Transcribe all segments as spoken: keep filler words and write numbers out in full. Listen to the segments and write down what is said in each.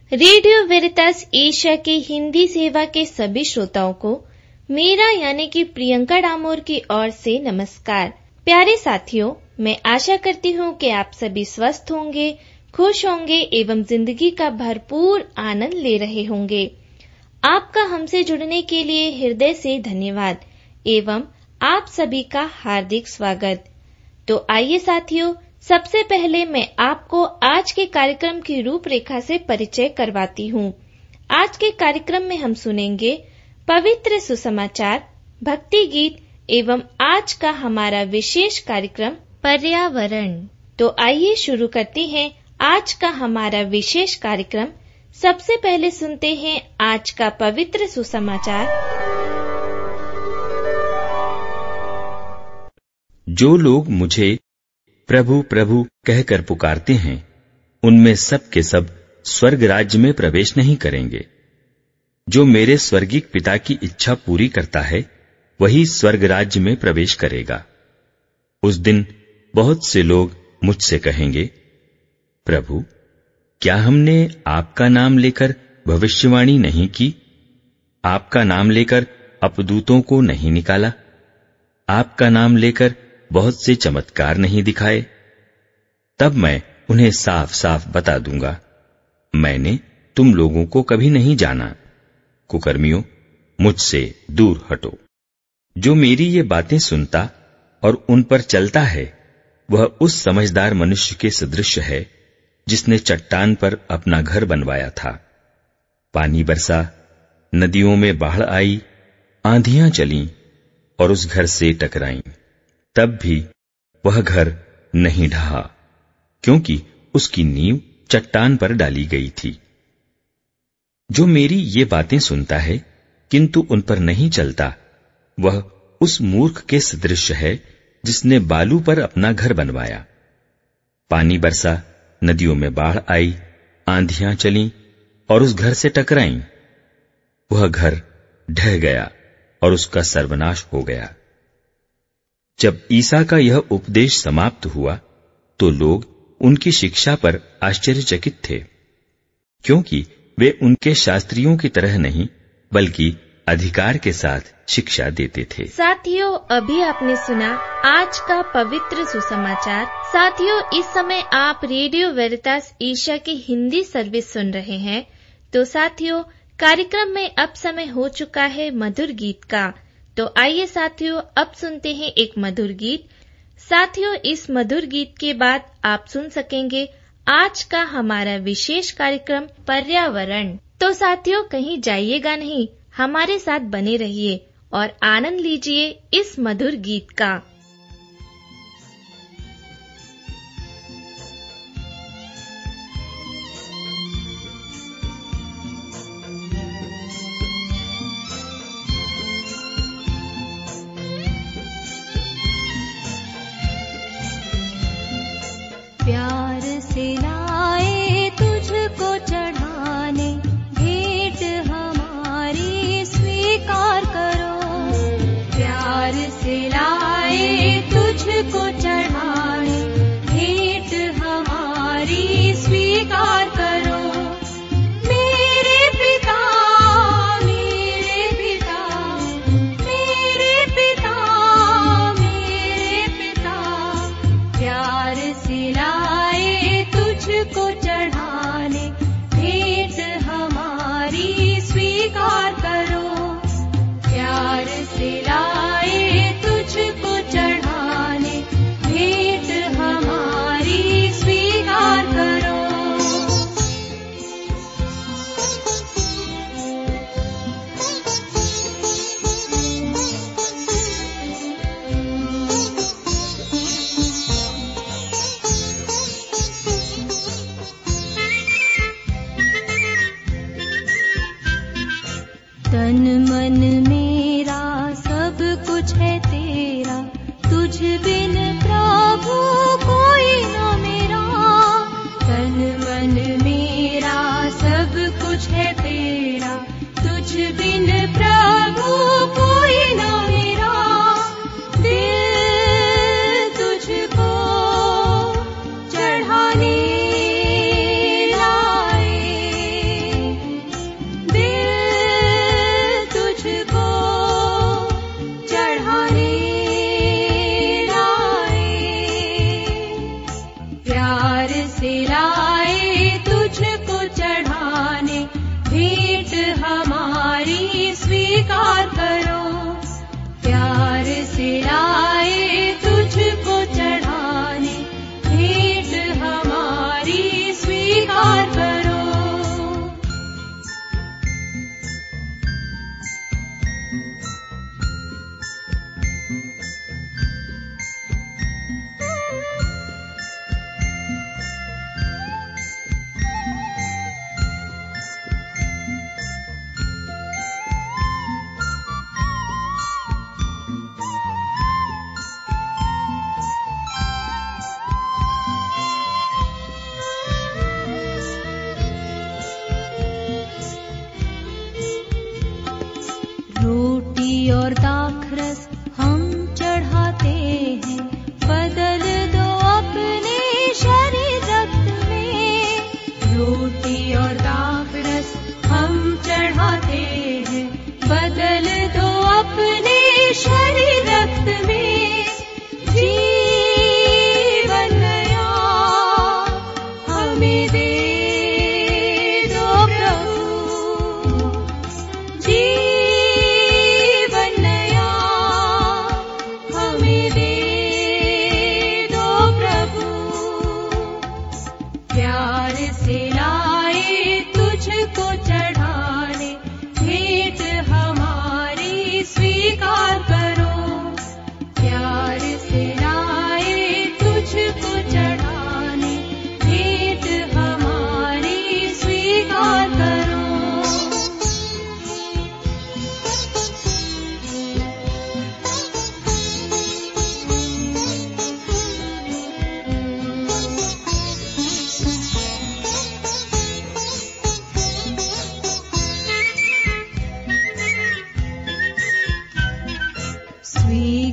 Radio वेरितास Asia के हिंदी सेवा के सभी श्रोताओं को मेरा यानी कि प्रियंका डामोर की ओर से नमस्कार। प्यारे साथियों, मैं आशा करती हूँ कि आप सभी स्वस्थ होंगे, खुश होंगे एवं जिंदगी का भरपूर आनंद ले रहे होंगे। आपका हमसे जुड़ने के लिए हृदय से धन्यवाद एवं आप सभी का हार्दिक स्वागत। तो आइए साथियों, सबसे पहले मैं आपको आज के कार्यक्रम की रूपरेखा से परिचय करवाती हूँ। आज के कार्यक्रम में हम सुनेंगे पवित्र सुसमाचार, भक्ति गीत एवं आज का हमारा विशेष कार्यक्रम पर्यावरण। तो आइए शुरू करते हैं आज का हमारा विशेष कार्यक्रम। सबसे पहले सुनते हैं आज का पवित्र सुसमाचार। जो लोग मुझे प्रभु प्रभु कहकर पुकारते हैं, उनमें सब के सब स्वर्ग राज्य में प्रवेश नहीं करेंगे। जो मेरे स्वर्गीय पिता की इच्छा पूरी करता है, वही स्वर्ग राज्य में प्रवेश करेगा। उस दिन बहुत से लोग मुझसे कहेंगे, प्रभु, क्या हमने आपका नाम लेकर भविष्यवाणी नहीं की? आपका नाम लेकर अपदूतों को नहीं निकाला? आपका नाम लेकर बहुत से चमत्कार नहीं दिखाए? तब मैं उन्हें साफ साफ बता दूंगा, मैंने तुम लोगों को कभी नहीं जाना। कुकर्मियों, मुझसे दूर हटो। जो मेरी ये बातें सुनता और उन पर चलता है, वह उस समझदार मनुष्य के सदृश है जिसने चट्टान पर अपना घर बनवाया था। पानी बरसा, नदियों में बाढ़ आई, आंधियां चलीं और उस घर से टकराईं। तब भी वह घर नहीं ढहा, क्योंकि उसकी नींव चट्टान पर डाली गई थी। जो मेरी ये बातें सुनता है किंतु उन पर नहीं चलता, वह उस मूर्ख के सदृश है जिसने बालू पर अपना घर बनवाया। पानी बरसा, नदियों में बाढ़ आई, आंधियां चलीं और उस घर से टकराईं। वह घर ढह गया और उसका सर्वनाश हो गया। जब ईसा का यह उपदेश समाप्त हुआ, तो लोग उनकी शिक्षा पर आश्चर्यचकित थे, क्योंकि वे उनके शास्त्रियों की तरह नहीं बल्कि अधिकार के साथ शिक्षा देते थे। साथियों, अभी आपने सुना आज का पवित्र सुसमाचार। साथियों, इस समय आप रेडियो वेरितास एशिया की हिंदी सर्विस सुन रहे हैं। तो साथियों, कार्यक्रम में अब समय हो चुका है मधुर गीत का। तो आइए साथियों, अब सुनते हैं एक मधुर गीत। साथियों, इस मधुर गीत के बाद आप सुन सकेंगे आज का हमारा विशेष कार्यक्रम पर्यावरण। तो साथियों, कहीं जाइएगा नहीं, हमारे साथ बने रहिए और आनंद लीजिए इस मधुर गीत का। प्यार से लाए तुझको चढ़ाने, भेंट हमारी स्वीकार करो। प्यार से लाए तुझको चढ़ाने, भेंट हमारी स्वीकार करो। मेरे पिता, मेरे पिता, मेरे पिता, मेरे पिता, प्यार से लाए तुझको चढ़ाने, भेंट हमारी स्वीकार करो। प्यार से लाए तुझको चढ़ाने, भेंट हमारी स्वीकार करो। तन मन मेरा सब कुछ है तेरा, तुझ बिन प्रभु कोई न मेरा। तन मन मेरा सब कुछ है तेरा, तुझ बिन प्रभु कोई न मेरा। दिल तुझको चढ़ाने लाए,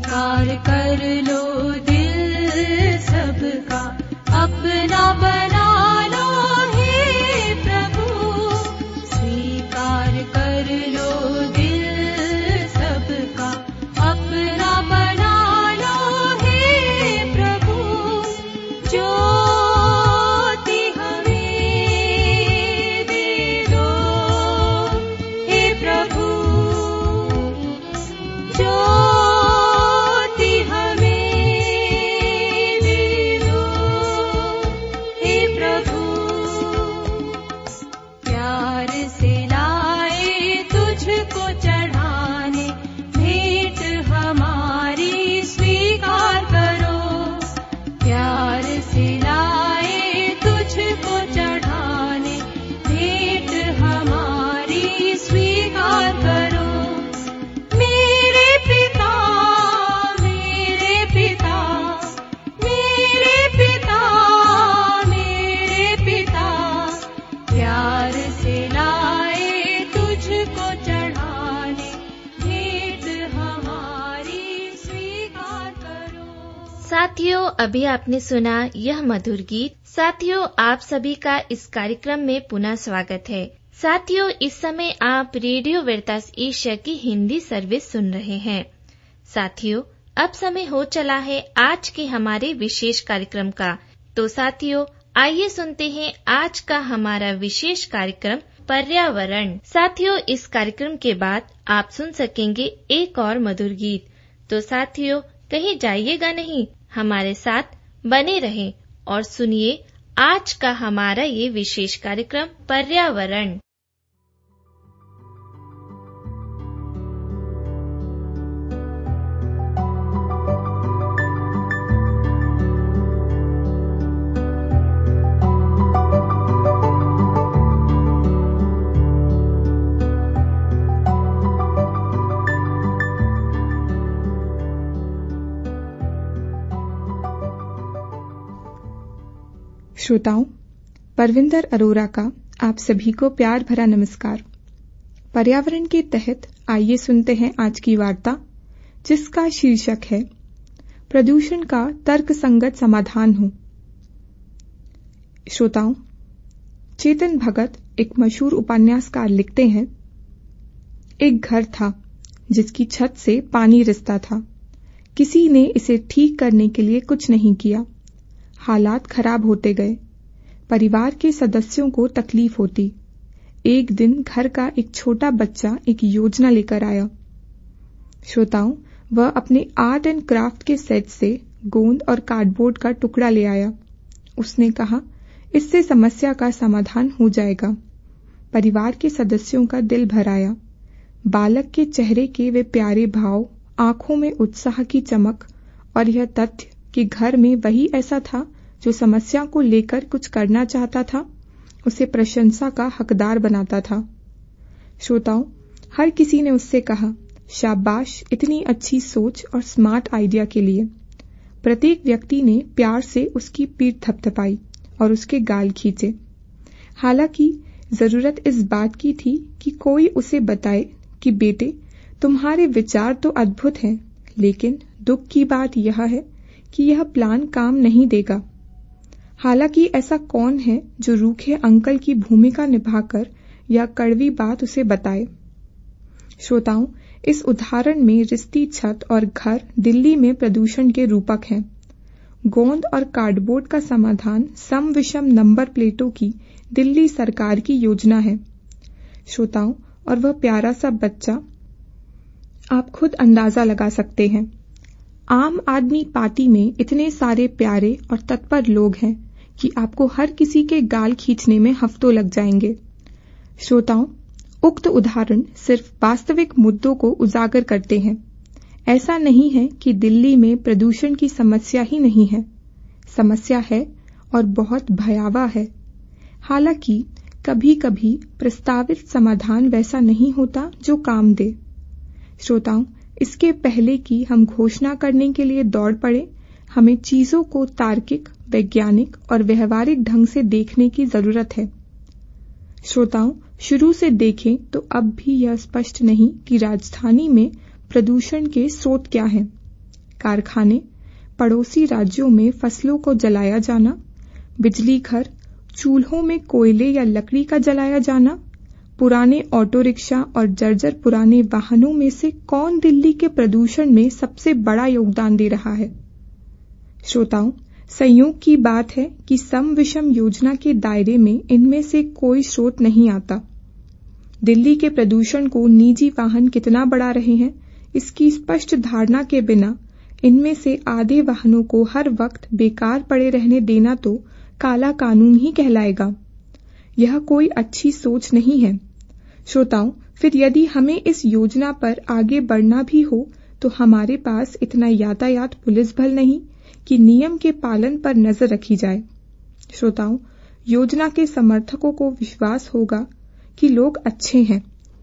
स्वीकार कर लो दिल सबका, अपना बना लो हे प्रभु। स्वीकार कर लो दिल सबका, अपना बना लो हे प्रभु। ज्योति हमें दे दो हे प्रभु, ज्योति हमें दे दो हे प्रभु। प्यार से लाए तुझको चढ़ाने, भेंट हमारी स्वीकार करो। प्यार से लाए तुझको चढ़ाने, भेंट हमारी स्वीकार करो। मेरे पिता मेरे पिता मेरे पिता मेरे पिता, प्यार से लाए तुझको चढ़ाने, भेंट हमारी स्वीकार करो। साथियों, अभी आपने सुना यह मधुर गीत। साथियों, आप सभी का इस कार्यक्रम में पुनः स्वागत है। साथियों, इस समय आप रेडियो वेरितास एशिया की हिंदी सर्विस सुन रहे हैं। साथियों, अब समय हो चला है आज के हमारे विशेष कार्यक्रम का। तो साथियों, आइए सुनते हैं आज का हमारा विशेष कार्यक्रम पर्यावरण। साथियों, इस कार्यक्रम के बाद आप सुन सकेंगे एक और मधुर गीत। तो साथियों, कहीं जाइएगा नहीं, हमारे साथ बने रहें और सुनिए आज का हमारा ये विशेष कार्यक्रम पर्यावरण। श्रोताओं, परविंदर अरोरा का आप सभी को प्यार भरा नमस्कार। पर्यावरण के तहत आइए सुनते हैं आज की वार्ता, जिसका शीर्षक है प्रदूषण का तर्कसंगत समाधान हो। श्रोताओं, चेतन भगत एक मशहूर उपन्यासकार लिखते हैं, एक घर था जिसकी छत से पानी रिसता था। किसी ने इसे ठीक करने के लिए कुछ नहीं किया। हालात खराब होते गए। परिवार के सदस्यों को तकलीफ होती। एक दिन घर का एक छोटा बच्चा एक योजना लेकर आया। श्रोताओं, वह अपने आर्ट एंड क्राफ्ट के सेट से गोंद और कार्डबोर्ड का टुकड़ा ले आया। उसने कहा, इससे समस्या का समाधान हो जाएगा। परिवार के सदस्यों का दिल भर आया। बालक के चेहरे के वे प्यारे भाव, आंखों में उत्साह की चमक और यह तथ्य कि घर में वही ऐसा था जो समस्या को लेकर कुछ करना चाहता था, उसे प्रशंसा का हकदार बनाता था। श्रोताओं, हर किसी ने उससे कहा, शाबाश इतनी अच्छी सोच और स्मार्ट आइडिया के लिए। प्रत्येक व्यक्ति ने प्यार से उसकी पीठ थपथपाई और उसके गाल खींचे। हालांकि जरूरत इस बात की थी कि कोई उसे बताए कि बेटे, तुम्हारे विचार तो अद्भुत हैं, लेकिन दुख की बात यह है कि यह प्लान काम नहीं देगा। हालांकि ऐसा कौन है जो रूखे अंकल की भूमिका निभाकर यह कड़वी बात उसे बताए। श्रोताओं, इस उदाहरण में रिश्ती छत और घर दिल्ली में प्रदूषण के रूपक हैं। गोंद और कार्डबोर्ड का समाधान सम विषम नंबर प्लेटों की दिल्ली सरकार की योजना है। श्रोताओं, और वह प्यारा सा बच्चा, आप खुद अंदाजा लगा सकते हैं। आम आदमी पार्टी में इतने सारे प्यारे और तत्पर लोग हैं कि आपको हर किसी के गाल खींचने में हफ्तों लग जाएंगे। श्रोताओं, उक्त उदाहरण सिर्फ वास्तविक मुद्दों को उजागर करते हैं। ऐसा नहीं है कि दिल्ली में प्रदूषण की समस्या ही नहीं है। समस्या है और बहुत भयावह है। हालांकि कभी कभी प्रस्तावित समाधान वैसा नहीं होता जो काम दे। श्रोताओं, इसके पहले कि हम घोषणा करने के लिए दौड़ पड़े, हमें चीजों को तार्किक, वैज्ञानिक और व्यवहारिक ढंग से देखने की जरूरत है। श्रोताओं, शुरू से देखें तो अब भी यह स्पष्ट नहीं कि राजधानी में प्रदूषण के स्रोत क्या हैं। कारखाने, पड़ोसी राज्यों में फसलों को जलाया जाना, बिजली घर, चूल्हों में कोयले या लकड़ी का जलाया जाना, पुराने ऑटो रिक्शा और जर्जर पुराने वाहनों में से कौन दिल्ली के प्रदूषण में सबसे बड़ा योगदान दे रहा है? श्रोताओं, संयोग की बात है कि सम विषम योजना के दायरे में इनमें से कोई स्रोत नहीं आता। दिल्ली के प्रदूषण को निजी वाहन कितना बढ़ा रहे हैं, इसकी स्पष्ट धारणा के बिना इनमें से आधे वाहनों को हर वक्त बेकार पड़े रहने देना तो काला कानून ही कहलाएगा। यह कोई अच्छी सोच नहीं है। श्रोताओं, फिर यदि हमें इस योजना पर आगे बढ़ना भी हो तो हमारे पास इतना यातायात पुलिस बल नहीं कि नियम के पालन पर नजर रखी जाए। श्रोताओं, योजना के समर्थकों को विश्वास होगा कि लोग अच्छे हैं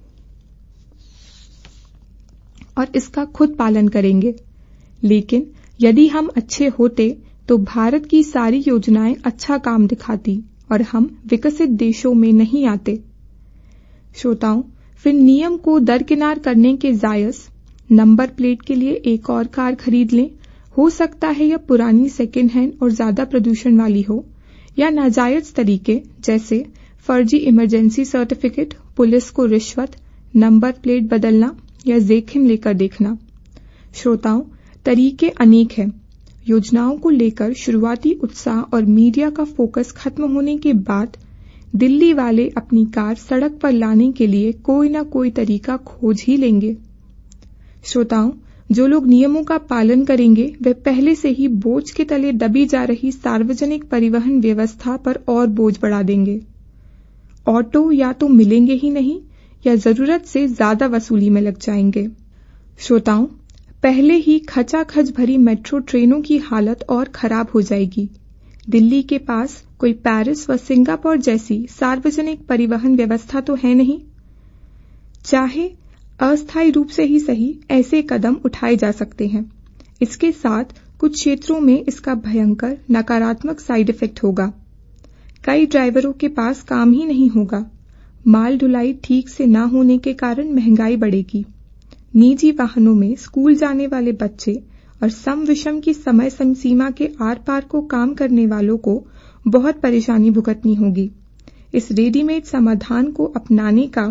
और इसका खुद पालन करेंगे, लेकिन यदि हम अच्छे होते तो भारत की सारी योजनाएं अच्छा काम दिखाती और हम विकसित देशों में नहीं आते। श्रोताओं, फिर नियम को दरकिनार करने के जायज नंबर प्लेट के लिए एक और कार खरीद लें। हो सकता है यह पुरानी सेकेंड हैंड और ज्यादा प्रदूषण वाली हो, या नाजायज तरीके जैसे फर्जी इमरजेंसी सर्टिफिकेट, पुलिस को रिश्वत, नंबर प्लेट बदलना या जोखिम लेकर देखना। श्रोताओं, तरीके अनेक हैं। योजनाओं को लेकर शुरुआती उत्साह और मीडिया का फोकस खत्म होने के बाद दिल्ली वाले अपनी कार सड़क पर लाने के लिए कोई न कोई तरीका खोज ही लेंगे। श्रोताओं, जो लोग नियमों का पालन करेंगे वे पहले से ही बोझ के तले दबी जा रही सार्वजनिक परिवहन व्यवस्था पर और बोझ बढ़ा देंगे। ऑटो या तो मिलेंगे ही नहीं या जरूरत से ज्यादा वसूली में लग जाएंगे। श्रोताओं, पहले ही खचाखच भरी मेट्रो ट्रेनों की हालत और खराब हो जाएगी। दिल्ली के पास कोई पेरिस व सिंगापुर जैसी सार्वजनिक परिवहन व्यवस्था तो है नहीं। चाहे अस्थायी रूप से ही सही, ऐसे कदम उठाए जा सकते हैं। इसके साथ कुछ क्षेत्रों में इसका भयंकर नकारात्मक साइड इफेक्ट होगा। कई ड्राइवरों के पास काम ही नहीं होगा। माल ढुलाई ठीक से न होने के कारण महंगाई बढ़ेगी। निजी वाहनों में स्कूल जाने वाले बच्चे और सम विषम की समय सीमा के आर पार को काम करने वालों को बहुत परेशानी भुगतनी होगी। इस रेडीमेड समाधान को अपनाने का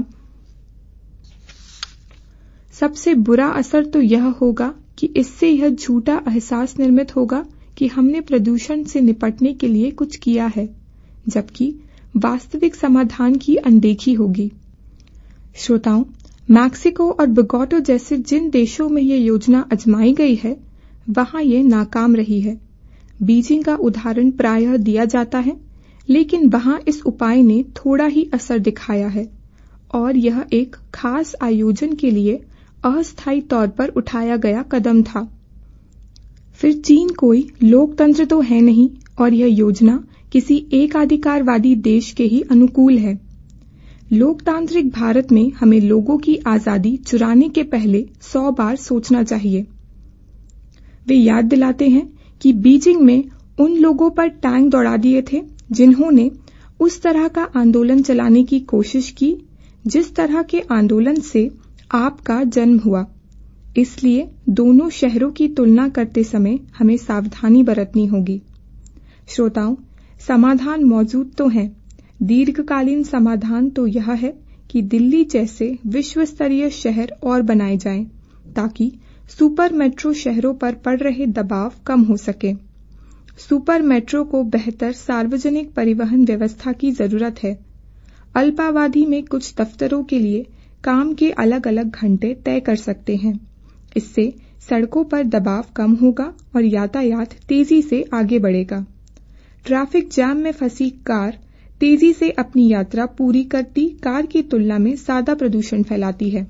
सबसे बुरा असर तो यह होगा कि इससे यह झूठा एहसास निर्मित होगा कि हमने प्रदूषण से निपटने के लिए कुछ किया है, जबकि वास्तविक समाधान की अनदेखी होगी। श्रोताओं, मैक्सिको और बोगोटा जैसे जिन देशों में यह योजना आजमाई गई है वहां यह नाकाम रही है। बीजिंग का उदाहरण प्रायः दिया जाता है, लेकिन वहां इस उपाय ने थोड़ा ही असर दिखाया है और यह एक खास आयोजन के लिए अस्थायी तौर पर उठाया गया कदम था। फिर चीन कोई लोकतंत्र तो है नहीं और यह योजना किसी एकाधिकारवादी देश के ही अनुकूल है। लोकतांत्रिक भारत में हमें लोगों की आजादी चुराने के पहले सौ बार सोचना चाहिए। वे याद दिलाते हैं कि बीजिंग में उन लोगों पर टैंक दौड़ा दिए थे जिन्होंने उस तरह का आंदोलन चलाने की कोशिश की जिस तरह के आंदोलन से आपका जन्म हुआ। इसलिए दोनों शहरों की तुलना करते समय हमें सावधानी बरतनी होगी। श्रोताओं, समाधान मौजूद तो हैं। दीर्घकालीन समाधान तो यह है कि दिल्ली जैसे विश्व स्तरीय शहर और बनाए जाएं, ताकि सुपर मेट्रो शहरों पर पड़ रहे दबाव कम हो सके। सुपर मेट्रो को बेहतर सार्वजनिक परिवहन व्यवस्था की जरूरत है। अल्पावधि में कुछ दफ्तरों के लिए काम के अलग अलग घंटे तय कर सकते हैं। इससे सड़कों पर दबाव कम होगा और यातायात तेजी से आगे बढ़ेगा। ट्रैफिक जाम में फंसी कार तेजी से अपनी यात्रा पूरी करती कार की तुलना में ज्यादा प्रदूषण फैलाती है।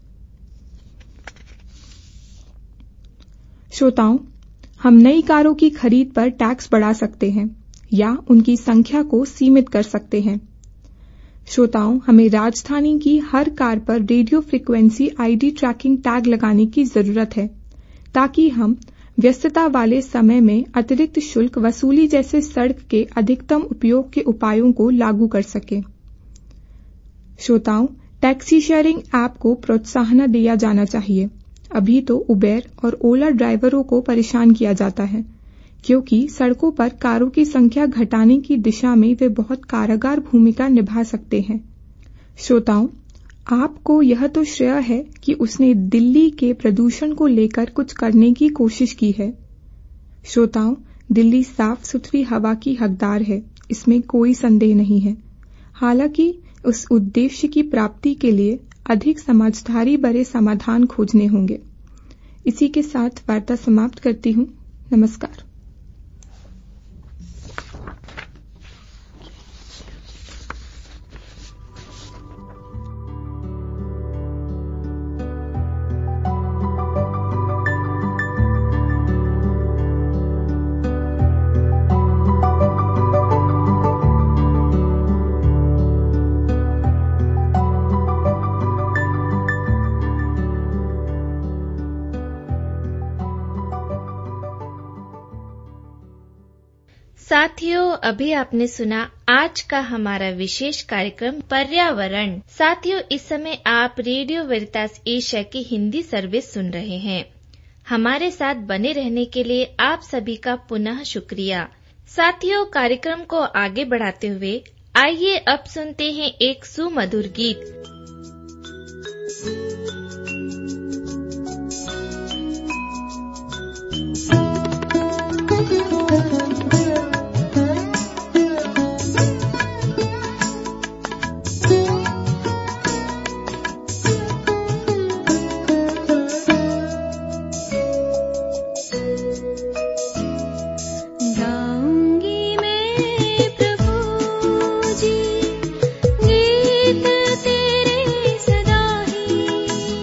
श्रोताओं, हम नई कारों की खरीद पर टैक्स बढ़ा सकते हैं या उनकी संख्या को सीमित कर सकते हैं। श्रोताओं, हमें राजधानी की हर कार पर radio frequency ID tracking tag लगाने की जरूरत है, ताकि हम व्यस्तता वाले समय में अतिरिक्त शुल्क वसूली जैसे सड़क के अधिकतम उपयोग के उपायों को लागू कर सकें। श्रोताओं, टैक्सी शेयरिंग ऐप को प्रोत्साहन दिया जाना चाहिए। अभी तो उबेर और ओला ड्राइवरों को परेशान किया जाता है, क्योंकि सड़कों पर कारों की संख्या घटाने की दिशा में वे बहुत कारगर भूमिका निभा सकते हैं। श्रोताओं, आपको यह तो श्रेय है कि उसने दिल्ली के प्रदूषण को लेकर कुछ करने की कोशिश की है। श्रोताओं, दिल्ली साफ सुथरी हवा की हकदार है, इसमें कोई संदेह नहीं है। हालांकि उस उद्देश्य की प्राप्ति के लिए अधिक समझदारी भरे समाधान खोजने होंगे। इसी के साथ वार्ता समाप्त करती हूँ। नमस्कार। साथियों, अभी आपने सुना आज का हमारा विशेष कार्यक्रम पर्यावरण। साथियों, इस समय आप रेडियो वेरितास एशिया की हिंदी सर्विस सुन रहे हैं। हमारे साथ बने रहने के लिए आप सभी का पुनः शुक्रिया। साथियों, कार्यक्रम को आगे बढ़ाते हुए आइए अब सुनते हैं एक सुमधुर गीत। तेरे सदा ही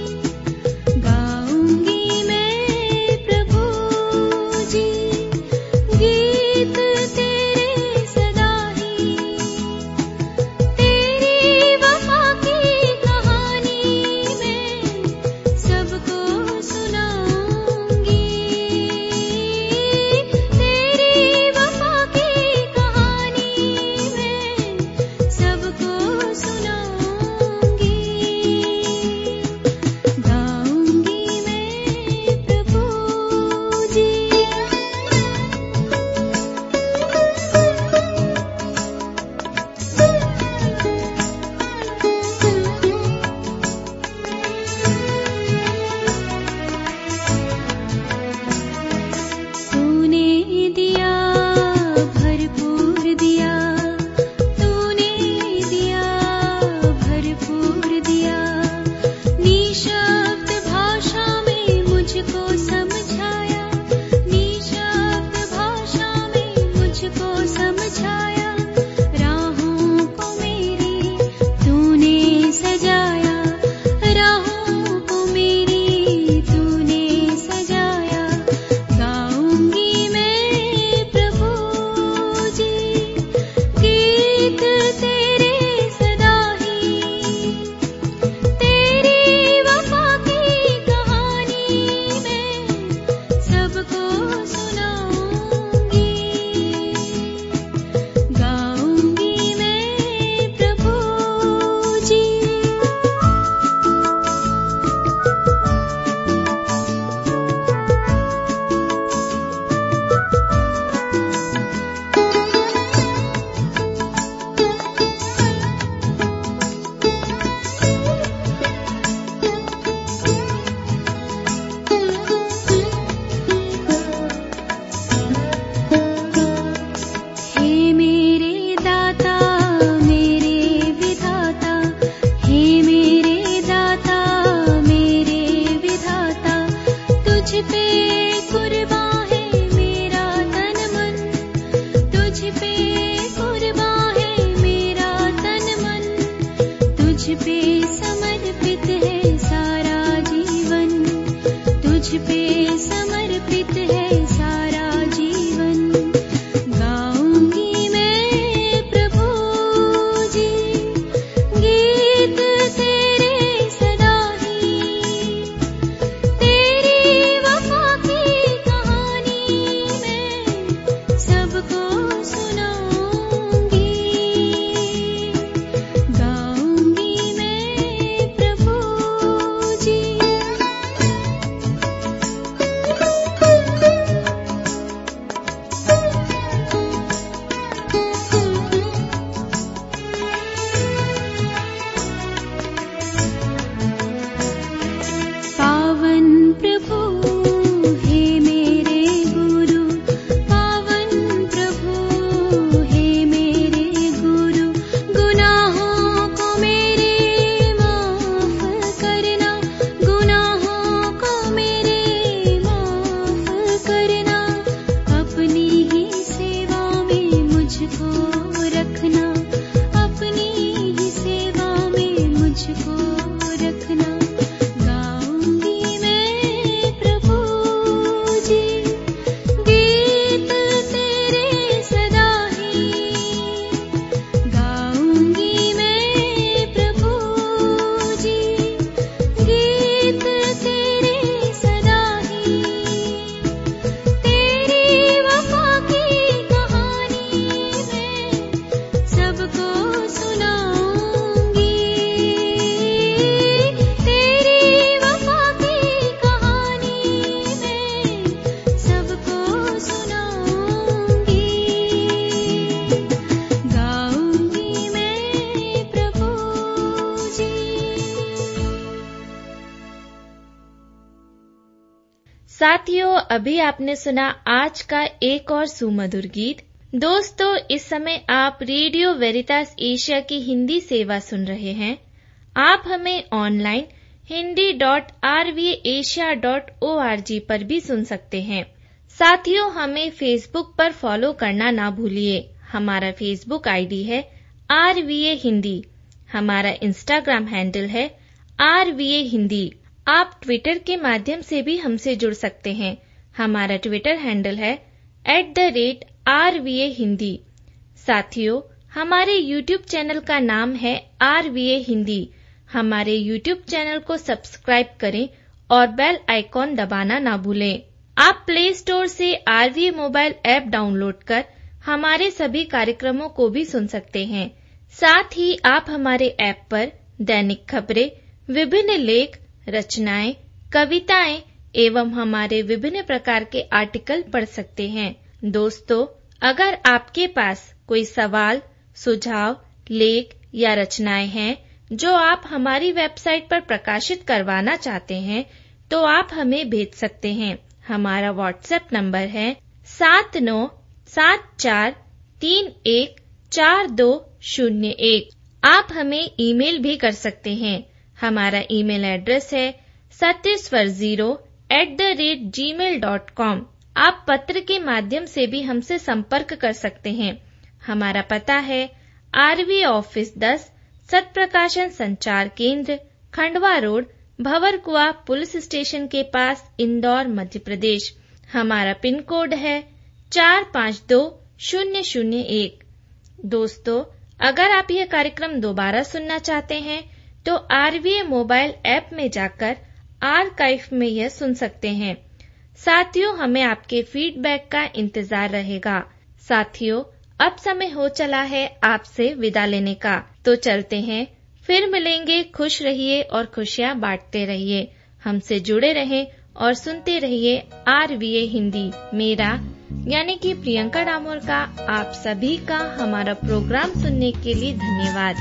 साथियों, अभी आपने सुना आज का एक और सुमधुर गीत। दोस्तों, इस समय आप रेडियो वेरितास एशिया की हिंदी सेवा सुन रहे हैं। आप हमें online Hindi dot R V Asia dot O R G पर भी सुन सकते हैं। साथियों, हमें फेसबुक पर फॉलो करना ना भूलिए। हमारा फेसबुक आईडी है आर वी ए हिंदी। हमारा इंस्टाग्राम हैंडल है आर वी ए हिंदी। आप ट्विटर के माध्यम से भी हमसे जुड़ सकते हैं। हमारा ट्विटर हैंडल है at the rate R V A Hindi. साथियों, हमारे यूट्यूब चैनल का नाम है आर वी ए हिंदी। हमारे यूट्यूब चैनल को सब्सक्राइब करें और बेल आइकॉन दबाना ना भूलें। आप प्ले स्टोर से R V A mobile app download कर हमारे सभी कार्यक्रमों को भी सुन सकते हैं। साथ ही आप हमारे ऐप पर दैनिक खबरें, विभिन्न लेख, रचनाएं, कविताएं एवं हमारे विभिन्न प्रकार के आर्टिकल पढ़ सकते हैं। दोस्तों, अगर आपके पास कोई सवाल, सुझाव, लेख या रचनाएं हैं जो आप हमारी वेबसाइट पर प्रकाशित करवाना चाहते हैं, तो आप हमें भेज सकते हैं। हमारा व्हाट्सएप नंबर है सात नौ सात चार तीन एक चार दो शून्य एक। आप हमें ईमेल भी कर सकते हैं। हमारा ईमेल एड्रेस है Satyaswar zero at the rate G mail dot com. आप पत्र के माध्यम से भी हमसे संपर्क कर सकते हैं। हमारा पता है आरवी ऑफिस दस, सत Prakashan Sanchar Kendra, Khandwa road, Bhanwarkuan police station के पास, इंदौर, मध्य प्रदेश। हमारा पिन कोड है चार पाँच दो शून्य शून्य एक। दोस्तों, अगर आप यह कार्यक्रम दोबारा सुनना चाहते हैं तो R V A mobile app में जाकर आर्काइव में यह सुन सकते हैं। साथियों, हमें आपके फीडबैक का इंतजार रहेगा। साथियों, अब समय हो चला है आपसे विदा लेने का, तो चलते हैं। फिर मिलेंगे। खुश रहिए और खुशियाँ बांटते रहिए। हमसे जुड़े रहें और सुनते रहिए आर वी ए हिंदी। मेरा यानी कि प्रियंका डामोर का आप सभी का हमारा प्रोग्राम सुनने के लिए धन्यवाद।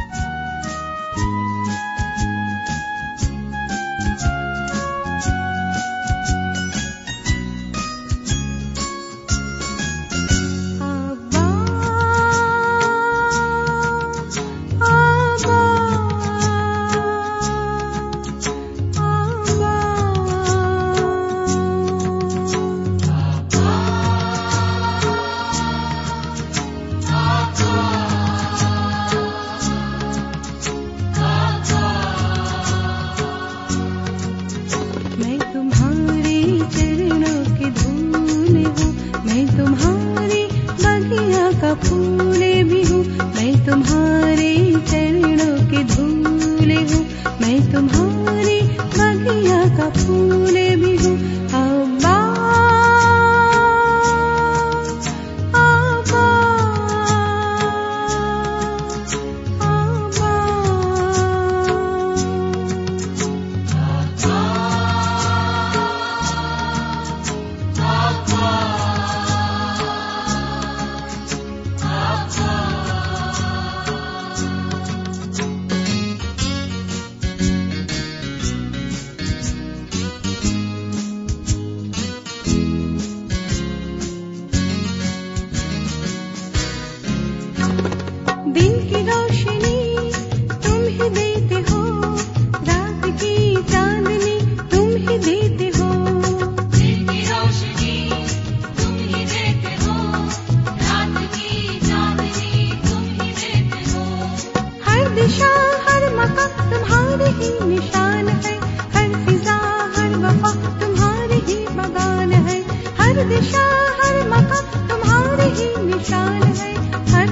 दिशा हर मकाम तुम्हारी ही निशान है।